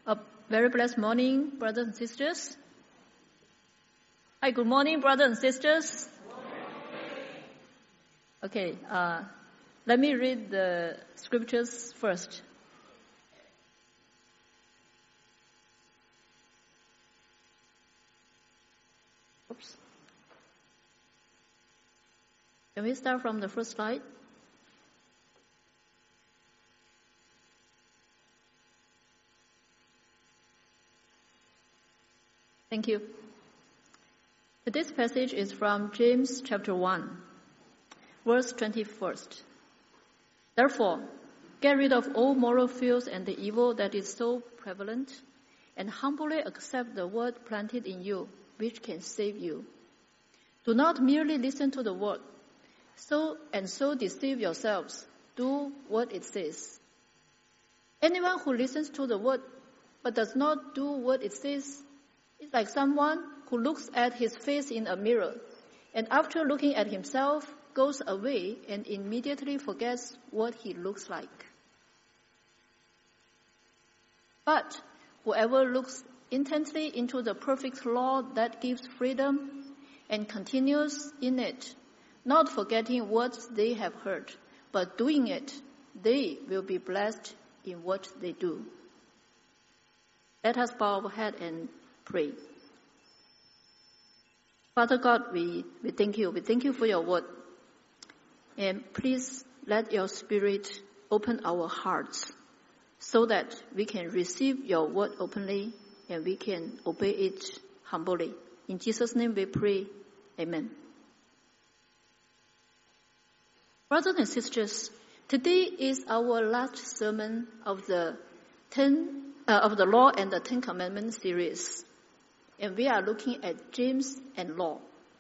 A very blessed morning, brothers and sisters. Hi, good morning, brothers and sisters. Okay, let me read the scriptures first. Oops. Can we start from the first slide? Thank you. Today's passage is from James chapter 1, verse 21. Therefore, get rid of all moral filth and the evil that is so prevalent, and humbly accept the word planted in you, which can save you. Do not merely listen to the word, so deceive yourselves. Do what it says. Anyone who listens to the word but does not do what it says is like someone who looks at his face in a mirror, and after looking at himself, goes away and immediately forgets what he looks like. But whoever looks intently into the perfect law that gives freedom and continues in it, not forgetting what they have heard, but doing it, they will be blessed in what they do. Let us bow our head and pray. Father God, we thank you. We thank you for your word. And please let your Spirit open our hearts so that we can receive your word openly and we can obey it humbly. In Jesus' name we pray. Amen. Brothers and sisters, today is our last sermon of the Law and the Ten Commandments series. And we are looking at James and law.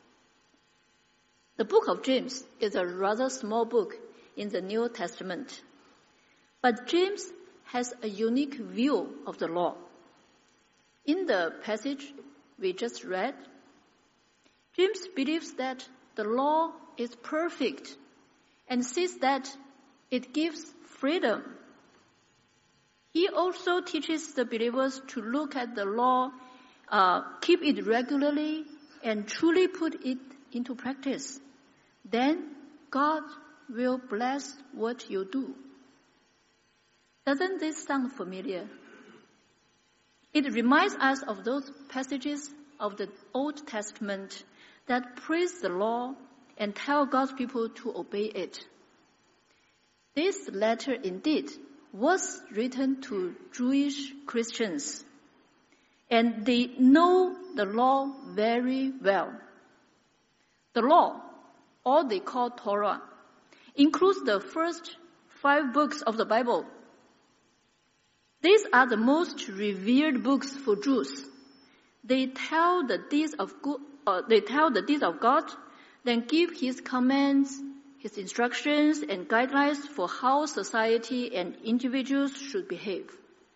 The book of James is a rather small book in the New Testament. But James has a unique view of the law. In the passage we just read, James believes that the law is perfect and says that it gives freedom. He also teaches the believers to look at the law, keep it regularly, and truly put it into practice. Then God will bless what you do. Doesn't this sound familiar? It reminds us of those passages of the Old Testament that praise the law and tell God's people to obey it. This letter indeed was written to Jewish Christians, and they know the law very well. The law, or they call Torah, includes the first 5 books of the Bible. These are the most revered books for Jews. They tell the deeds of God, then give His commands, His instructions, and guidelines for how society and individuals should behave.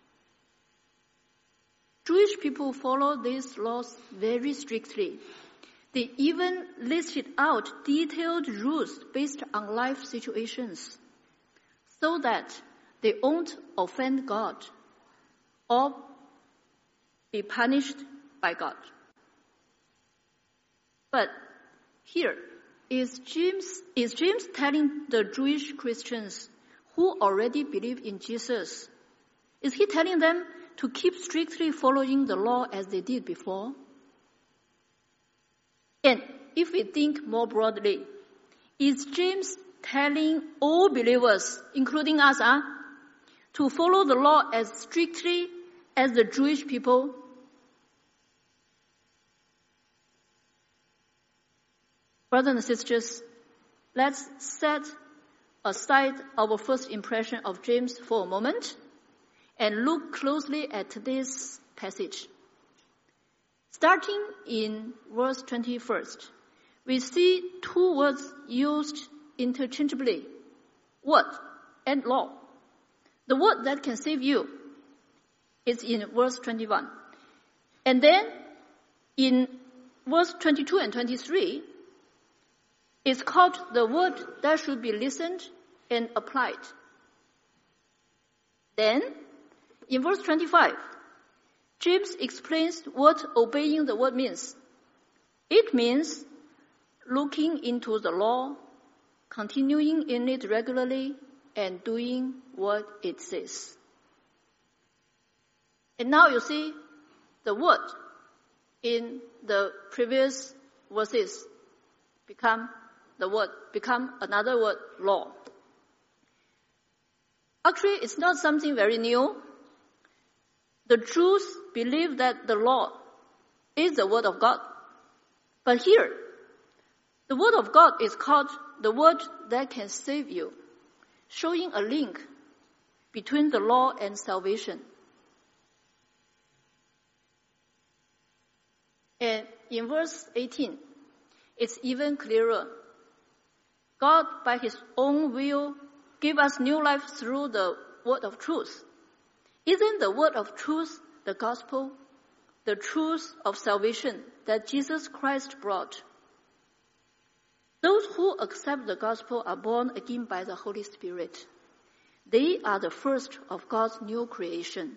Jewish people follow these laws very strictly. They even listed out detailed rules based on life situations so that they won't offend God or be punished by God. But here, is James telling the Jewish Christians who already believe in Jesus, is he telling them to keep strictly following the law as they did before? And if we think more broadly, is James telling all believers, including us, to follow the law as strictly as the Jewish people? Brothers and sisters, let's set aside our first impression of James for a moment and look closely at this passage. Starting in verse 21, we see 2 words used interchangeably, word and law. The word that can save you is in verse 21. And then in verse 22 and 23, it's called the word that should be listened and applied. Then, in verse 25, James explains what obeying the word means. It means looking into the law, continuing in it regularly, and doing what it says. And now you see the word in the previous verses become another word, law. Actually, it's not something very new. The Jews believe that the law is the word of God. But here, the word of God is called the word that can save you, showing a link between the law and salvation. And in verse 18, it's even clearer. God, by His own will, gave us new life through the word of truth. Isn't the word of truth the gospel, the truth of salvation that Jesus Christ brought? Those who accept the gospel are born again by the Holy Spirit. They are the first of God's new creation.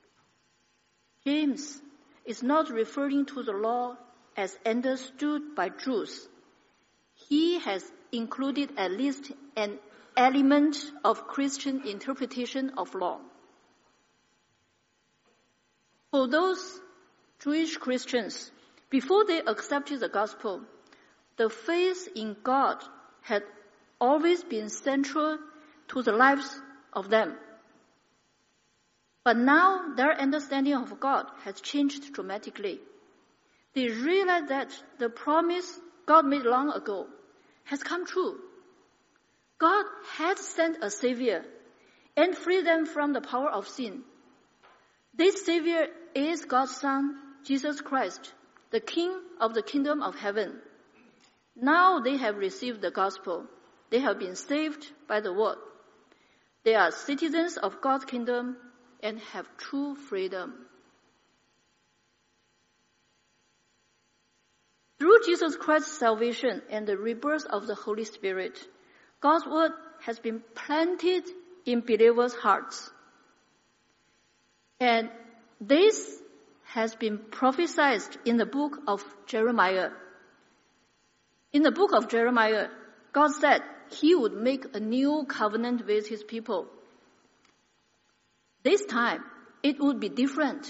James is not referring to the law as understood by Jews. He has included at least an element of Christian interpretation of law. For those Jewish Christians, before they accepted the gospel, the faith in God had always been central to the lives of them. But now their understanding of God has changed dramatically. They realize that the promise God made long ago has come true. God had sent a Savior and freed them from the power of sin. This Savior is God's Son, Jesus Christ, the King of the kingdom of heaven. Now they have received the gospel. They have been saved by the word. They are citizens of God's kingdom and have true freedom. Through Jesus Christ's salvation and the rebirth of the Holy Spirit, God's word has been planted in believers' hearts. And this has been prophesied in the book of Jeremiah. In the book of Jeremiah, God said He would make a new covenant with His people. This time, it would be different.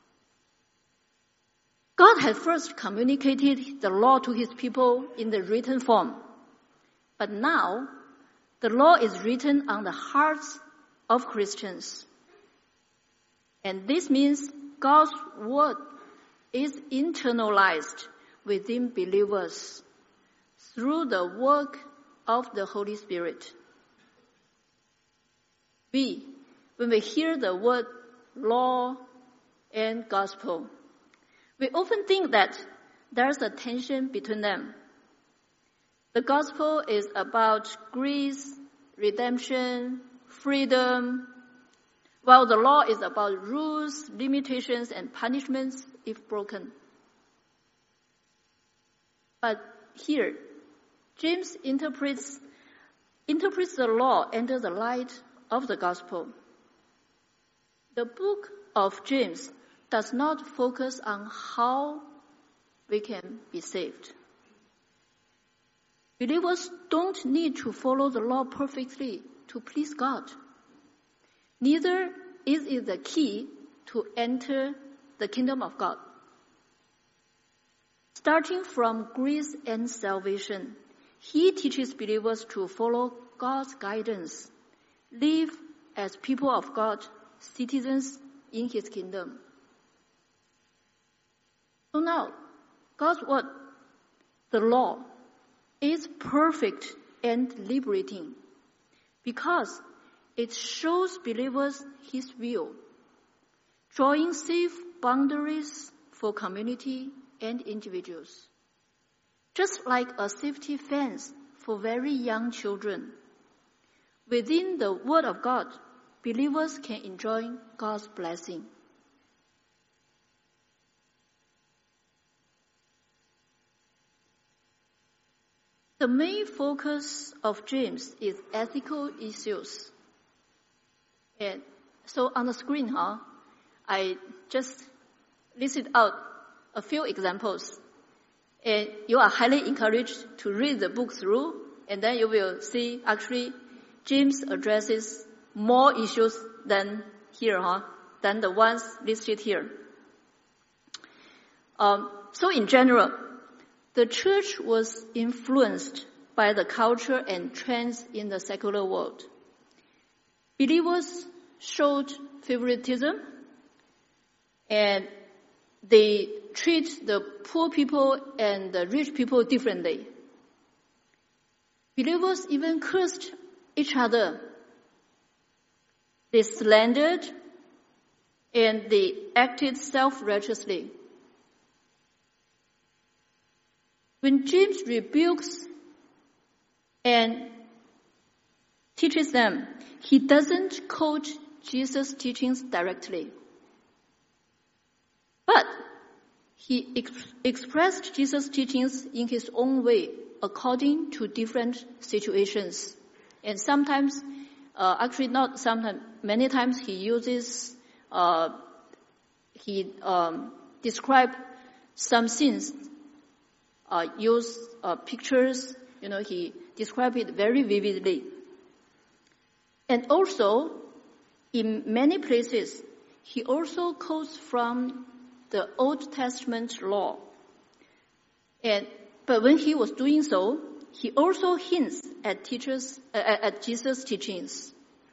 God had first communicated the law to His people in the written form. But now, the law is written on the hearts of Christians. And this means God's word is internalized within believers through the work of the Holy Spirit. When we hear the word law and gospel, we often think that there's a tension between them. The gospel is about grace, redemption, freedom, while the law is about rules, limitations, and punishments if broken. But here, James interprets the law under the light of the gospel. The book of James does not focus on how we can be saved. Believers don't need to follow the law perfectly to please God. Neither is it the key to enter the kingdom of God. Starting from grace and salvation, He teaches believers to follow God's guidance, live as people of God, citizens in His kingdom. So now, God's word, the law, is perfect and liberating because it shows believers His will, drawing safe boundaries for community and individuals. Just like a safety fence for very young children, within the Word of God, believers can enjoy God's blessing. The main focus of James is ethical issues. And so on the screen, I just listed out a few examples. And you are highly encouraged to read the book through, and then you will see actually James addresses more issues than here, than the ones listed here. So in general, the church was influenced by the culture and trends in the secular world. Believers showed favoritism, and they treat the poor people and the rich people differently. Believers even cursed each other. They slandered and they acted self-righteously. When James rebukes and teaches them, he doesn't quote Jesus' teachings directly. But he expressed Jesus' teachings in his own way, according to different situations. And sometimes, actually not sometimes, many times he uses, describe some scenes, use pictures, he described it very vividly. And also, in many places, he also quotes from the Old Testament law. But when he was doing so, he also hints at Jesus' teachings.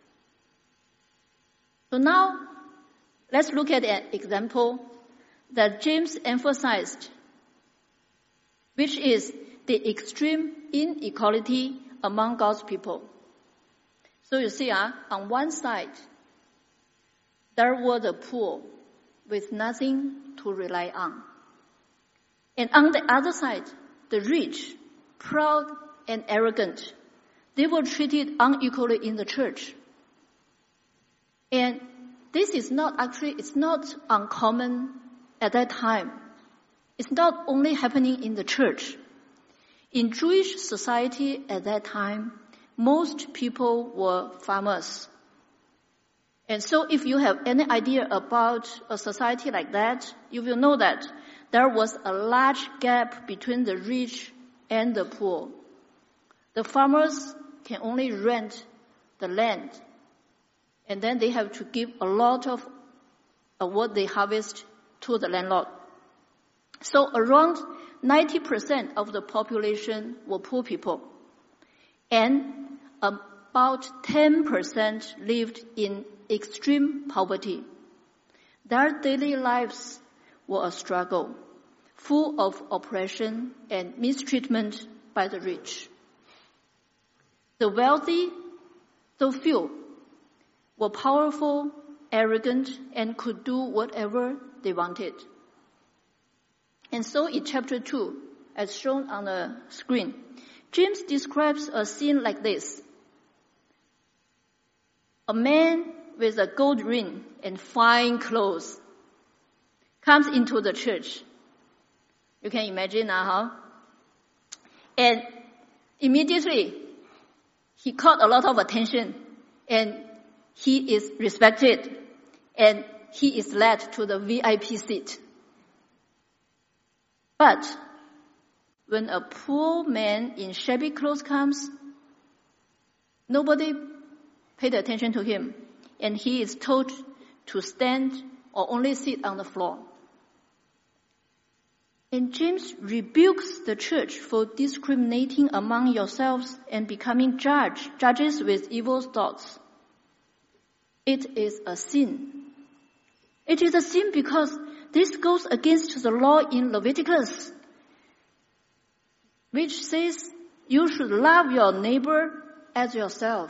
So now, let's look at an example that James emphasized, which is the extreme inequality among God's people. So you see, on one side, there were the poor with nothing to rely on. And on the other side, the rich, proud and arrogant, they were treated unequally in the church. And this is it's not uncommon at that time. It's not only happening in the church. In Jewish society at that time, most people were farmers. And so if you have any idea about a society like that, you will know that there was a large gap between the rich and the poor. The farmers can only rent the land, and then they have to give a lot of what they harvest to the landlord. So around 90% of the population were poor people, and about 10% lived in extreme poverty. Their daily lives were a struggle, full of oppression and mistreatment by the rich. The wealthy, though few, were powerful, arrogant, and could do whatever they wanted. And so in chapter 2, as shown on the screen, James describes a scene like this. A man with a gold ring and fine clothes comes into the church. You can imagine now, And immediately, he caught a lot of attention, and he is respected, and he is led to the VIP seat. But when a poor man in shabby clothes comes, nobody paid attention to him, and he is told to stand or only sit on the floor. And James rebukes the church for discriminating among yourselves and becoming judges with evil thoughts. It is a sin. It is a sin because this goes against the law in Leviticus, which says you should love your neighbor as yourself.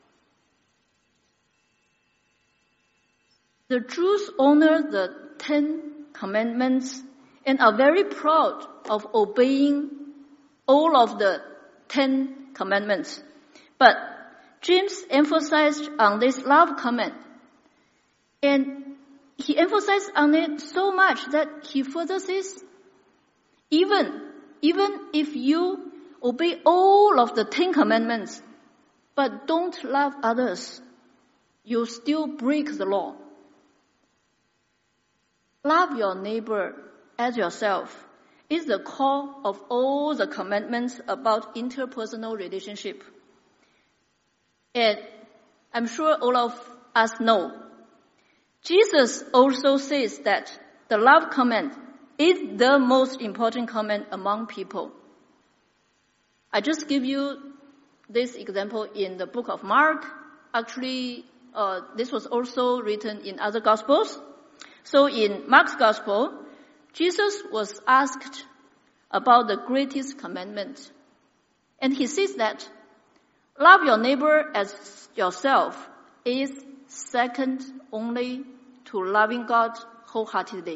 The Jews honor the 10 Commandments and are very proud of obeying all of the 10 Commandments. But James emphasized on this love command, and he emphasized on it so much that he further says, even if you obey all of the 10 Commandments, but don't love others, you still break the law. Love your neighbor as yourself is the core of all the commandments about interpersonal relationship. And I'm sure all of us know, Jesus also says that the love command is the most important command among people. I just give you this example in the book of Mark. Actually, this was also written in other Gospels. So in Mark's Gospel, Jesus was asked about the greatest commandment. And he says that love your neighbor as yourself is second only to loving God wholeheartedly.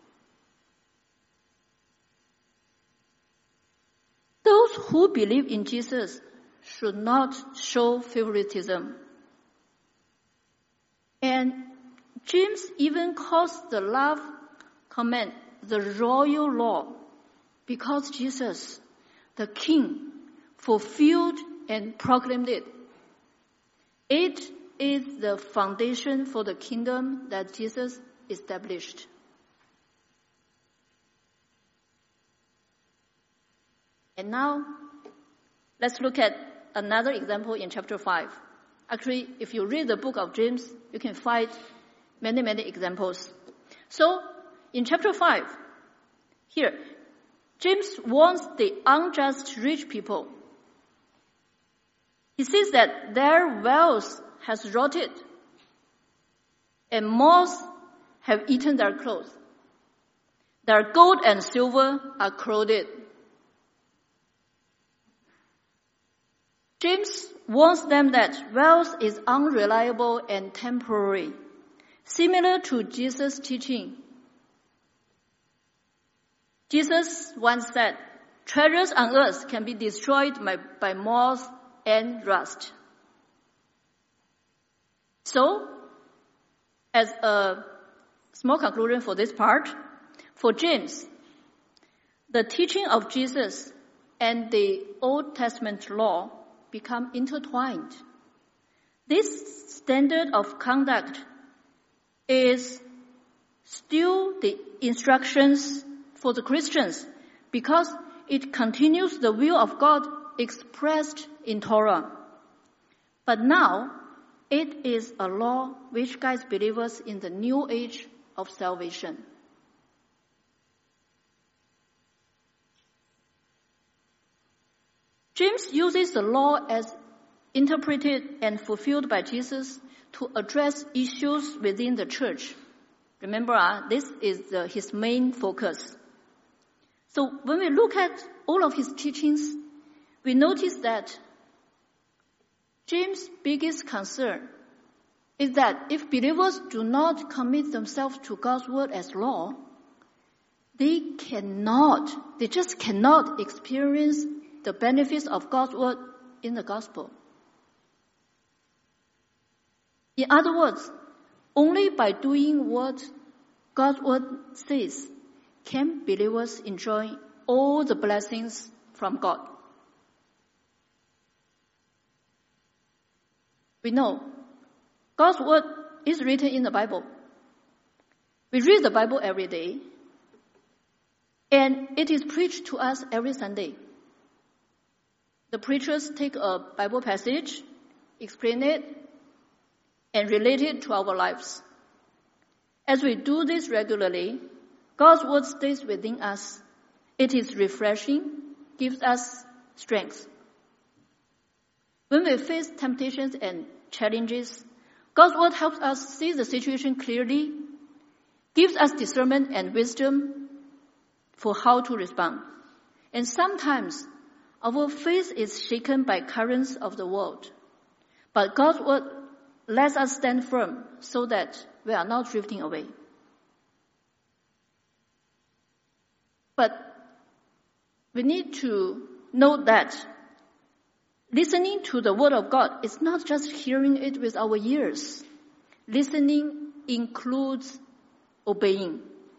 Those who believe in Jesus should not show favoritism. And James even calls the love command the royal law because Jesus, the King, fulfilled and proclaimed it. It is the foundation for the kingdom that Jesus established. And now, let's look at another example in chapter 5. Actually, if you read the book of James, you can find many examples. So, in chapter 5, here, James warns the unjust rich people. He says that their wealth has rotted, and moths have eaten their clothes. Their gold and silver are corroded. James warns them that wealth is unreliable and temporary, similar to Jesus' teaching. Jesus once said, treasures on earth can be destroyed by moth and rust. So, as a small conclusion for this part, for James, the teaching of Jesus and the Old Testament law become intertwined. This standard of conduct is still the instructions for the Christians because it continues the will of God expressed in Torah. But now, it is a law which guides believers in the new age of salvation. James uses the law as interpreted and fulfilled by Jesus to address issues within the church. Remember, this is his main focus. So when we look at all of his teachings, we notice that James' biggest concern is that if believers do not commit themselves to God's word as law, they just cannot experience the benefits of God's word in the gospel. In other words, only by doing what God's word says can believers enjoy all the blessings from God. We know God's word is written in the Bible. We read the Bible every day, and it is preached to us every Sunday. The preachers take a Bible passage, explain it, and relate it to our lives. As we do this regularly, God's word stays within us. It is refreshing, gives us strength. When we face temptations and challenges, God's word helps us see the situation clearly, gives us discernment and wisdom for how to respond. And sometimes our faith is shaken by currents of the world. But God's word lets us stand firm so that we are not drifting away. But we need to note that listening to the word of God is not just hearing it with our ears. Listening includes obeying.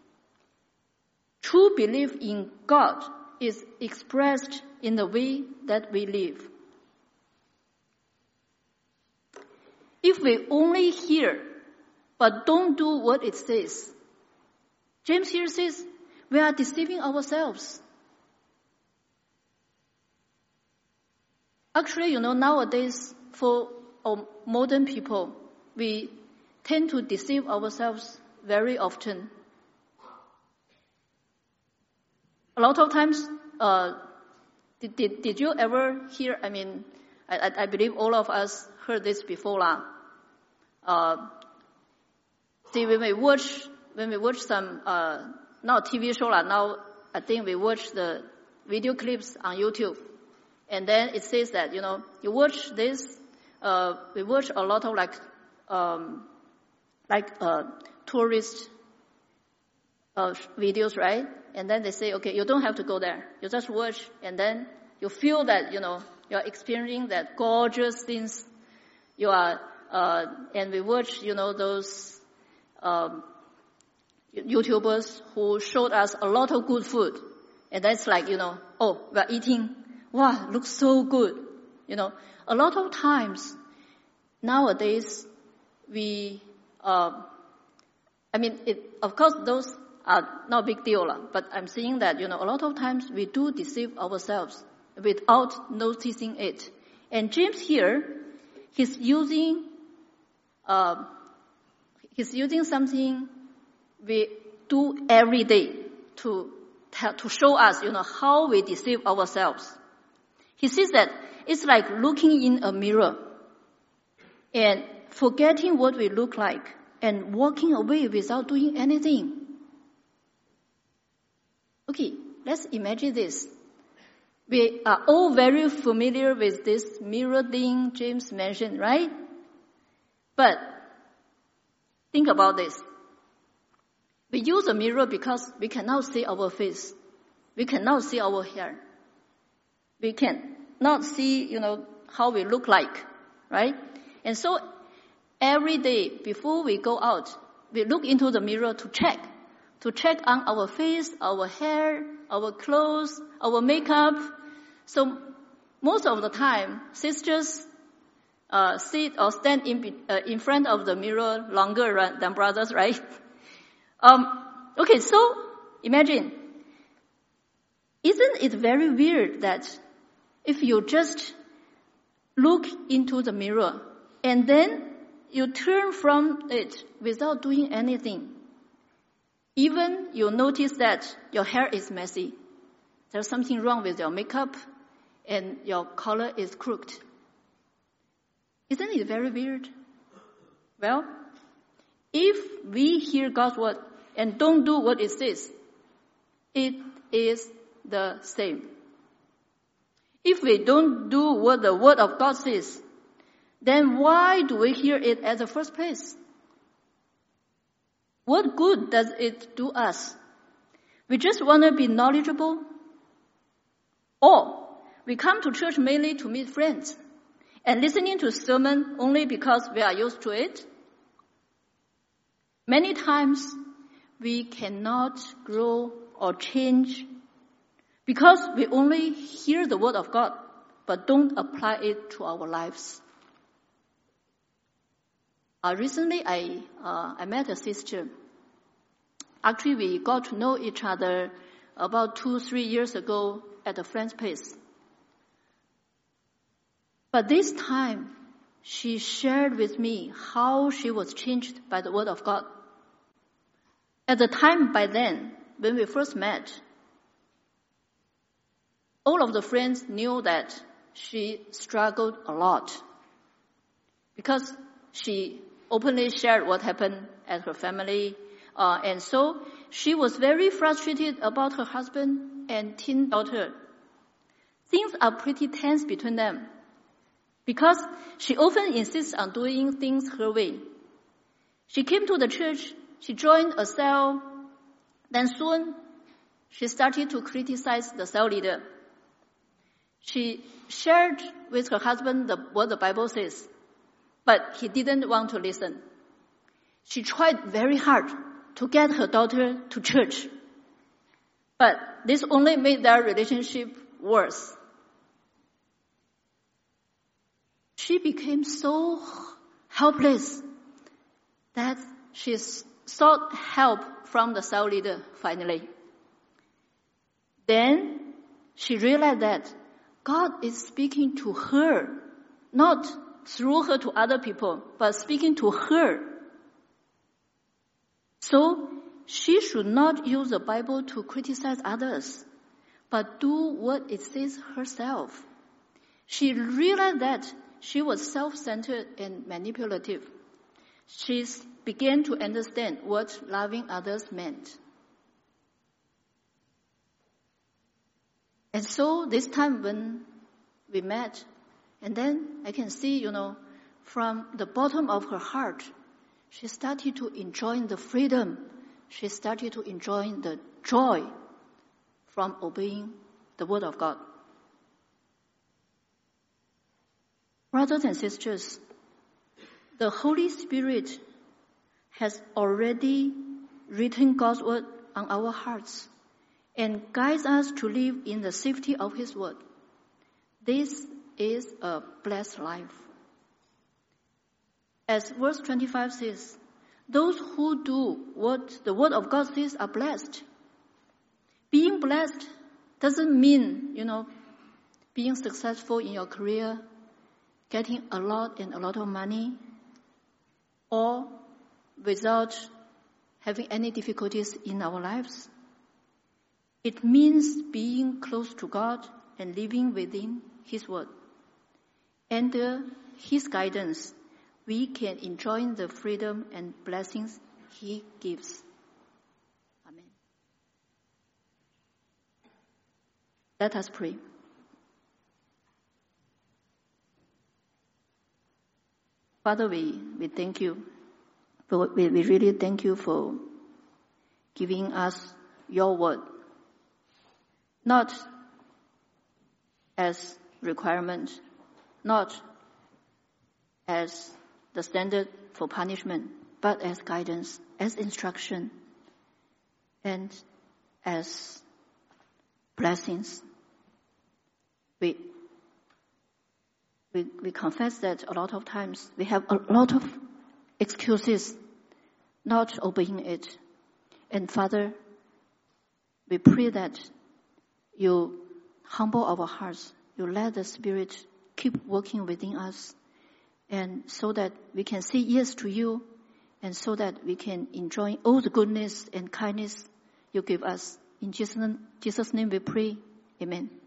True belief in God is expressed in the way that we live. If we only hear but don't do what it says, James here says we are deceiving ourselves. Actually, nowadays for modern people, we tend to deceive ourselves very often. A lot of times, did you ever hear, I believe all of us heard this before. See, when we watch some, not TV show, now I think we watch the video clips on YouTube. And then it says that, you watch this, we watch a lot of tourist videos, right? And then they say, okay, you don't have to go there. You just watch, and then you feel that, you're experiencing that gorgeous things. You are, and we watch, those YouTubers who showed us a lot of good food. And that's like, oh, we're eating. Wow, looks so good. A lot of times, nowadays, we, of course, those are not a big deal, but I'm saying that, a lot of times we do deceive ourselves without noticing it. And James here, he's using something we do every day to show us, how we deceive ourselves. He says that it's like looking in a mirror and forgetting what we look like and walking away without doing anything. Okay, let's imagine this. We are all very familiar with this mirror thing James mentioned, right? But think about this. We use a mirror because we cannot see our face. We cannot see our hair. We cannot see, how we look like, right? And so every day before we go out, we look into the mirror to check on our face, our hair, our clothes, our makeup. So most of the time, sisters sit or stand in front of the mirror longer than brothers, right? Okay, so imagine, isn't it very weird that if you just look into the mirror and then you turn from it without doing anything, even you notice that your hair is messy, there's something wrong with your makeup, and your collar is crooked. Isn't it very weird? Well, if we hear God's word and don't do what it says, it is the same. If we don't do what the word of God says, then why do we hear it at the first place? What good does it do us? We just want to be knowledgeable? Or we come to church mainly to meet friends and listening to sermon only because we are used to it? Many times we cannot grow or change because we only hear the word of God but don't apply it to our lives. Recently, I met a sister. Actually, we got to know each other about 2-3 years ago at a friend's place. But this time, she shared with me how she was changed by the word of God. At the time by then, when we first met, all of the friends knew that she struggled a lot because she openly shared what happened at her family. And so she was very frustrated about her husband and teen daughter. Things are pretty tense between them because she often insists on doing things her way. She came to the church, she joined a cell, then soon she started to criticize the cell leader. She shared with her husband what the Bible says, but he didn't want to listen. She tried very hard to get her daughter to church, but this only made their relationship worse. She became so helpless that she sought help from the cell leader, finally. Then she realized that God is speaking to her, not through her to other people, but speaking to her. So she should not use the Bible to criticize others, but do what it says herself. She realized that she was self-centered and manipulative. She began to understand what loving others meant. And so this time when we met, and then I can see, from the bottom of her heart, she started to enjoy the freedom. She started to enjoy the joy from obeying the Word of God. Brothers and sisters, the Holy Spirit has already written God's Word on our hearts and guides us to live in the safety of His Word. This is a blessed life. As verse 25 says, those who do what the Word of God says are blessed. Being blessed doesn't mean, being successful in your career, getting a lot of money, or without having any difficulties in our lives. It means being close to God and living within His Word. Under His guidance, we can enjoy the freedom and blessings He gives. Amen. Let us pray. Father, we thank you. We really thank you for giving us your word, not as requirement, not as the standard for punishment, but as guidance, as instruction, and as blessings. We confess that a lot of times we have a lot of excuses not obeying it. And Father, we pray that you humble our hearts, you let the Spirit keep working within us, and so that we can say yes to you, and so that we can enjoy all the goodness and kindness you give us. In Jesus' name we pray. Amen.